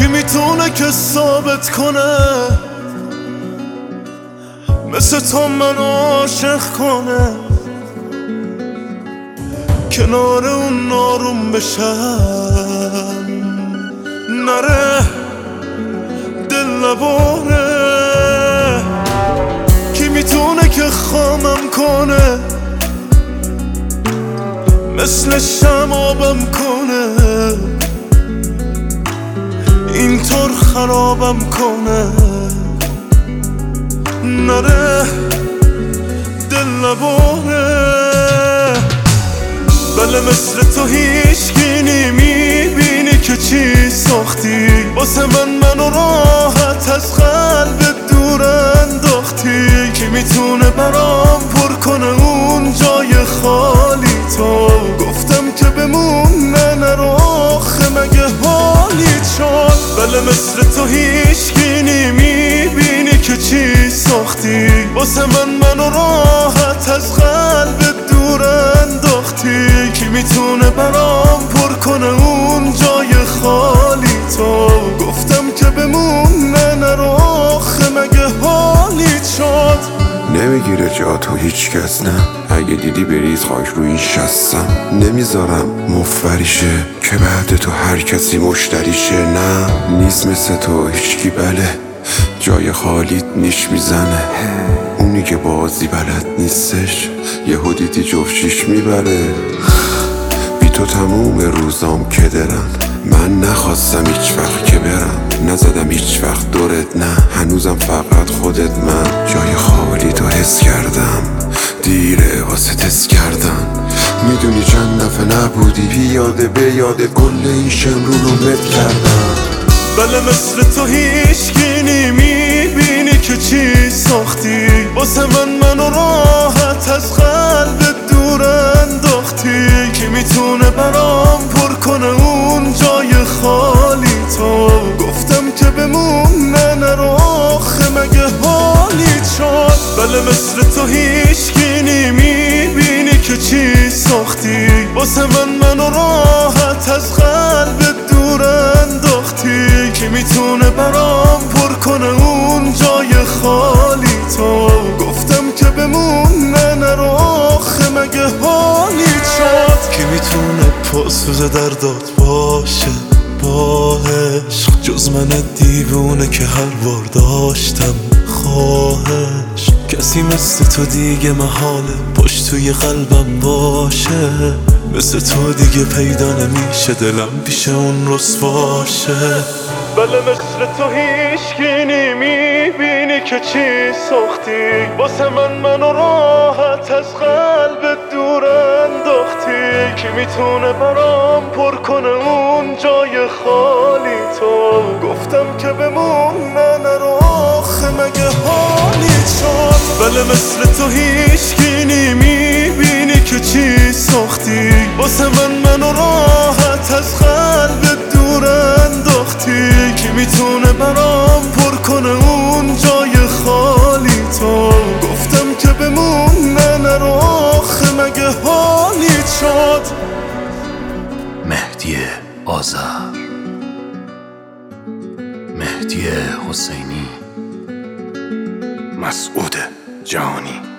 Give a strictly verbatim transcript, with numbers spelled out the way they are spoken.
میتونه که ثابت کنه مثل تو منو عاشق کنه، کنار اون ناروم بشم نره دل نباره. کی میتونه که خامم کنه مثل شمابم کنه، اینطور خرابم کنه نره دل نباره. بله مثل تو هیچکی نمیبینی که چی ساختی واسه من، منو راحت از قلبت دور انداختی. کی میتونه برام پر کنه اون جای خالی تو؟ گفتم که بمون نه نرو آخه مگه حالیت شد؟ بله مثل تو هیچکی نمیبینی که چی ساختی واسه من، منو راحت از قلبت دور انداختی. کی میتونه برام پر کنه اون جای خالی تو؟ گفتم که بمون نه نرو آخه مگه حالیت شد؟ نمیگیره جا تو هیچ کس نه، اگه دیدی بریز خاک روی شستم. نمیذارم مفبریشه که بعد تو هر کسی مشتریشه. نه نیست مثل تو هیچکی، بله جای خالیت نیش میزنه. اونی که بازی بلد نیستش یهو دیدی جفشیش میبره. بی تو تموم روزام کدرم، من نخواستم هیچ وقت که برم، نزدم هیچ وقت دورت نه، هنوزم فقط خودت. من جای خالی تو حس کردم، دیره واسه تست کردن. میدونی چند دفعه نبودی پیاده به یاده کل این شمرو رو مت کردم. بله مثل تو هیچکی نمیبینی که چی ساختی واسه من، منو راحت از قلبت دور انداختی. کی میتونه برام پر کنه اون جای خالی تو؟ گفتم که بمون نه نرو آخه مگه حالیت شد؟ بله مثل تو هیچکی نمیبینی که چی ساختی واسه من، منو راحت از قلبت دور انداختی. کی میتونه برام پر کنه اون جای خالی تو؟ گفتم که بمون نه نرو آخه مگه حالیت شد؟ کی میتونه پاسوز دردات باشه با عشق جز من دیوونه که هر بار داشتم خواهش؟ کسی مثل تو دیگه محاله پشت توی قلبم باشه، مثل تو دیگه پیدا نمیشه دلم پیش اون رسواشه. بله مثل تو هیچکی نمیبینی که چی ساختی واسه من، منو راحت از قلبت دور انداختی. کی میتونه برام پر کنه اون جای خالی تو؟ گفتم که بمون نه نرو آخه مگه حالیت شد؟ بله مثل تو هیچکی نمیبینی که چی ساختی واسه من، منو راحت از قلبت دور انداختی. کی میتونه برام پر کنه اون جای خالی تو؟ گفتم که بمون نه نرو آخه مگه حالیت شد؟ مهدی آذر، مهدی حسینی، مسعود جهانی.